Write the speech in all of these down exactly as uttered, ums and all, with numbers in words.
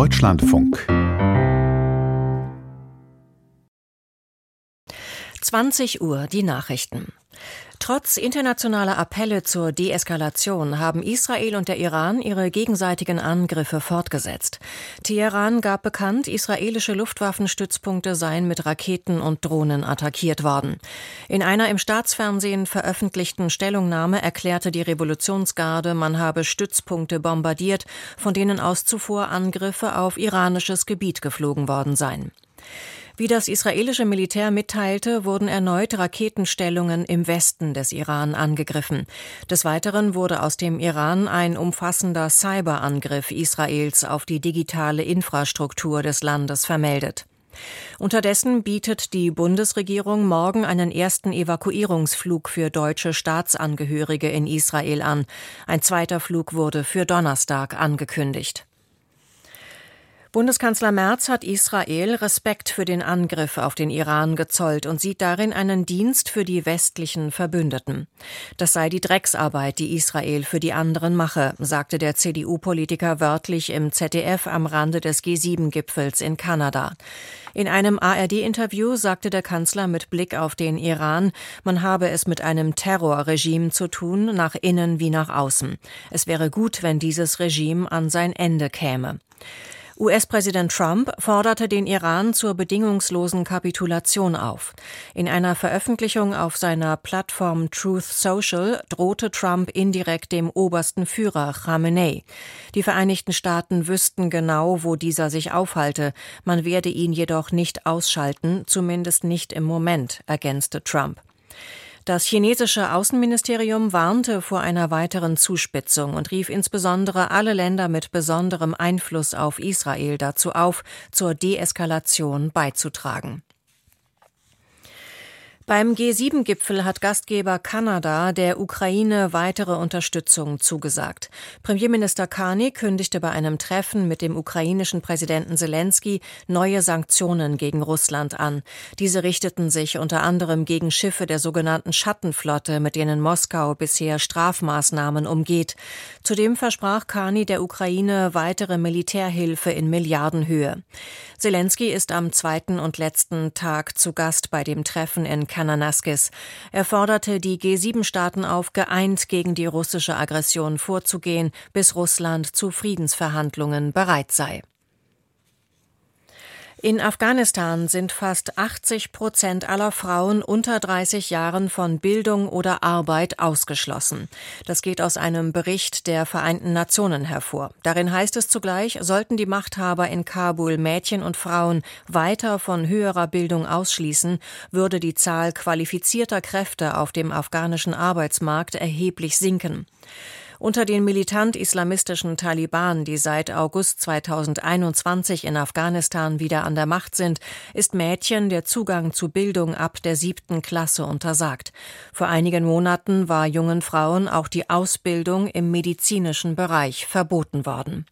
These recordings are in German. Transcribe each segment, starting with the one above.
Deutschlandfunk. zwanzig Uhr, die Nachrichten. Trotz internationaler Appelle zur Deeskalation haben Israel und der Iran ihre gegenseitigen Angriffe fortgesetzt. Teheran gab bekannt, israelische Luftwaffenstützpunkte seien mit Raketen und Drohnen attackiert worden. In einer im Staatsfernsehen veröffentlichten Stellungnahme erklärte die Revolutionsgarde, man habe Stützpunkte bombardiert, von denen aus zuvor Angriffe auf iranisches Gebiet geflogen worden seien. Wie das israelische Militär mitteilte, wurden erneut Raketenstellungen im Westen des Iran angegriffen. Des Weiteren wurde aus dem Iran ein umfassender Cyberangriff Israels auf die digitale Infrastruktur des Landes vermeldet. Unterdessen bietet die Bundesregierung morgen einen ersten Evakuierungsflug für deutsche Staatsangehörige in Israel an. Ein zweiter Flug wurde für Donnerstag angekündigt. Bundeskanzler Merz hat Israel Respekt für den Angriff auf den Iran gezollt und sieht darin einen Dienst für die westlichen Verbündeten. Das sei die Drecksarbeit, die Israel für die anderen mache, sagte der C D U-Politiker wörtlich im Z D F am Rande des G sieben Gipfels in Kanada. In einem A R D-Interview sagte der Kanzler mit Blick auf den Iran, man habe es mit einem Terrorregime zu tun, nach innen wie nach außen. Es wäre gut, wenn dieses Regime an sein Ende käme. U S-Präsident Trump forderte den Iran zur bedingungslosen Kapitulation auf. In einer Veröffentlichung auf seiner Plattform Truth Social drohte Trump indirekt dem obersten Führer Khamenei. Die Vereinigten Staaten wüssten genau, wo dieser sich aufhalte. Man werde ihn jedoch nicht ausschalten, zumindest nicht im Moment, ergänzte Trump. Das chinesische Außenministerium warnte vor einer weiteren Zuspitzung und rief insbesondere alle Länder mit besonderem Einfluss auf Israel dazu auf, zur Deeskalation beizutragen. Beim G sieben Gipfel hat Gastgeber Kanada der Ukraine weitere Unterstützung zugesagt. Premierminister Carney kündigte bei einem Treffen mit dem ukrainischen Präsidenten Selensky neue Sanktionen gegen Russland an. Diese richteten sich unter anderem gegen Schiffe der sogenannten Schattenflotte, mit denen Moskau bisher Strafmaßnahmen umgeht. Zudem versprach Carney der Ukraine weitere Militärhilfe in Milliardenhöhe. Selensky ist am zweiten und letzten Tag zu Gast bei dem Treffen in Kananaskis. Er forderte die G sieben Staaten auf, geeint gegen die russische Aggression vorzugehen, bis Russland zu Friedensverhandlungen bereit sei. In Afghanistan sind fast achtzig Prozent aller Frauen unter dreißig Jahren von Bildung oder Arbeit ausgeschlossen. Das geht aus einem Bericht der Vereinten Nationen hervor. Darin heißt es zugleich, sollten die Machthaber in Kabul Mädchen und Frauen weiter von höherer Bildung ausschließen, würde die Zahl qualifizierter Kräfte auf dem afghanischen Arbeitsmarkt erheblich sinken. Unter den militant-islamistischen Taliban, die seit August zweitausendeinundzwanzig in Afghanistan wieder an der Macht sind, ist Mädchen der Zugang zu Bildung ab der siebten Klasse untersagt. Vor einigen Monaten war jungen Frauen auch die Ausbildung im medizinischen Bereich verboten worden.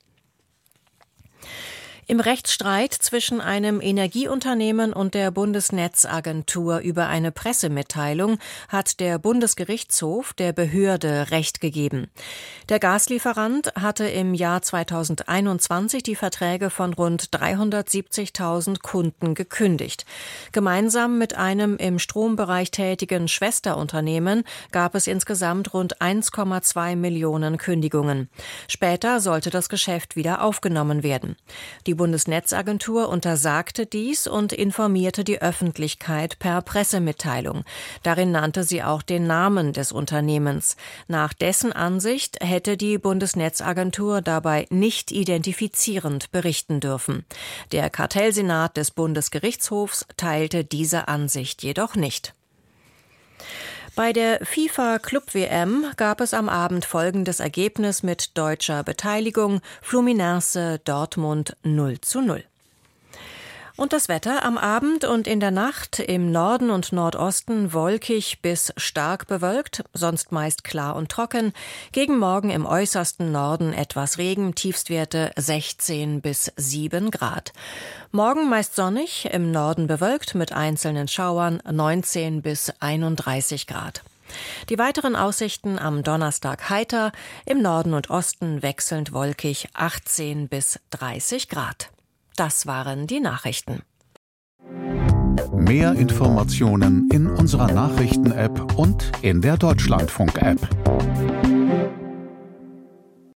Im Rechtsstreit zwischen einem Energieunternehmen und der Bundesnetzagentur über eine Pressemitteilung hat der Bundesgerichtshof der Behörde Recht gegeben. Der Gaslieferant hatte im Jahr zweitausendeinundzwanzig die Verträge von rund dreihundertsiebzigtausend Kunden gekündigt. Gemeinsam mit einem im Strombereich tätigen Schwesterunternehmen gab es insgesamt rund eins Komma zwei Millionen Kündigungen. Später sollte das Geschäft wieder aufgenommen werden. Die Bundesnetzagentur untersagte dies und informierte die Öffentlichkeit per Pressemitteilung. Darin nannte sie auch den Namen des Unternehmens. Nach dessen Ansicht hätte die Bundesnetzagentur dabei nicht identifizierend berichten dürfen. Der Kartellsenat des Bundesgerichtshofs teilte diese Ansicht jedoch nicht. Bei der FIFA-Club-W M gab es am Abend folgendes Ergebnis mit deutscher Beteiligung: Fluminense Dortmund null zu null. Und das Wetter am Abend und in der Nacht im Norden und Nordosten wolkig bis stark bewölkt, sonst meist klar und trocken. Gegen Morgen im äußersten Norden etwas Regen, Tiefstwerte sechzehn bis sieben Grad. Morgen meist sonnig, im Norden bewölkt mit einzelnen Schauern, neunzehn bis einunddreißig Grad. Die weiteren Aussichten am Donnerstag heiter, im Norden und Osten wechselnd wolkig achtzehn bis dreißig Grad. Das waren die Nachrichten. Mehr Informationen in unserer Nachrichten-App und in der Deutschlandfunk-App.